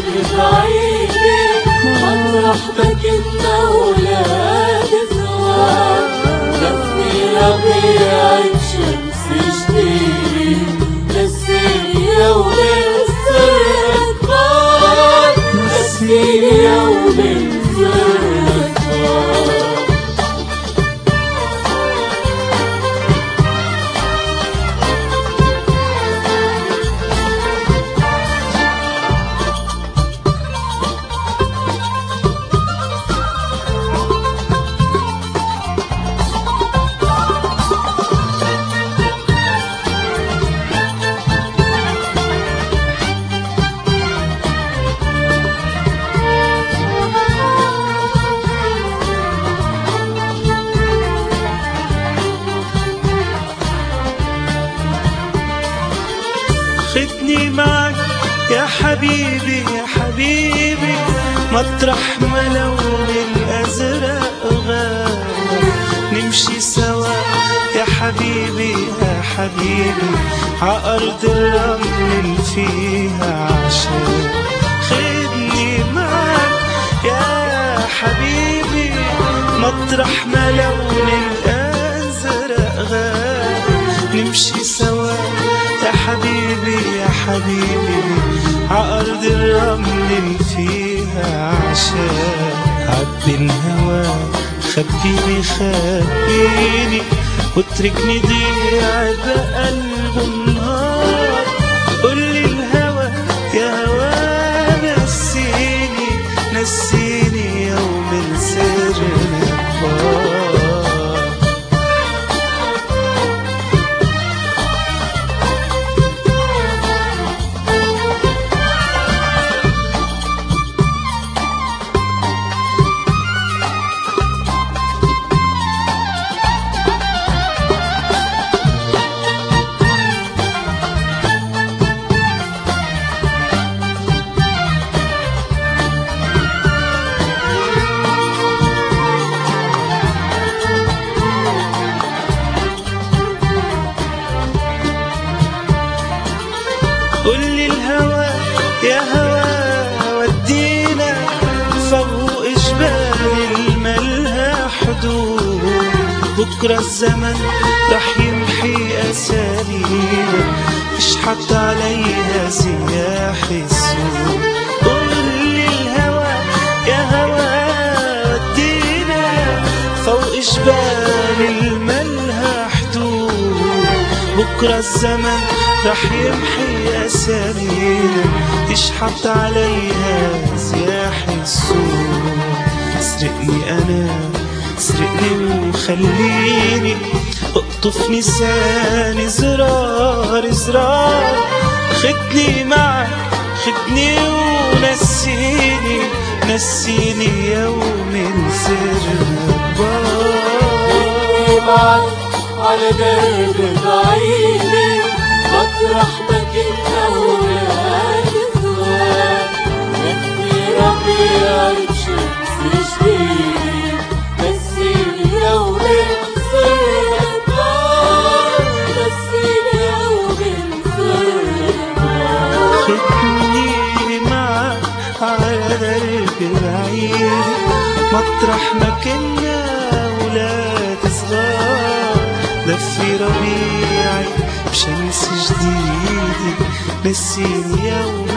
درب بعيدي مطرح ما كنا ولاد صغار. دفني ربيع بشمس جديد نسيني يوم السر كبار. نسيني يوم السر كبار. خدني معك يا حبيبي يا حبيبي مطرح ما لون الأزرق غاب. نمشي سوا يا حبيبي يا حبيبي عأرض الرمل اللي فيها عشان. خدني معك يا حبيبي مطرح ما لون الأزرق غاب. نمشي سوا يا حبيبي يا حبيبي عأرض الرمل اللي فيها عشان. عبي الهوى خبيني خبيني واتركني ضيع بقلب النهار. قولي الهوى يا هوى نسيني نسيني يوم السر كبار. قولي الهوى يا هوى ودينا فوق جبال الملها حدود. بكرة الزمن رح يمحي أسالينا اشحط عليها سياح السود. قولي الهوى يا هوى ودينا فوق جبال الملها حدود. بكرة الزمن رح يمحي أسالينا يشحط عليها سياح السود. اسرقني أنا اسرقني وخليني اقطف نساني زرار زرار. خدني معك خدني ونسيني نسيني يوم السر خدني معك على درب بعيدي مطرح ما كنا ولاد صغار. نسي ربيع بشمس جديد نسيني يوم السر كبار. نسيني يوم السر كبار. خدني معك على درب بعيد مطرح ما كنا ولاد صغار. دفي ربيعي بشمس جديدة نسيني يوم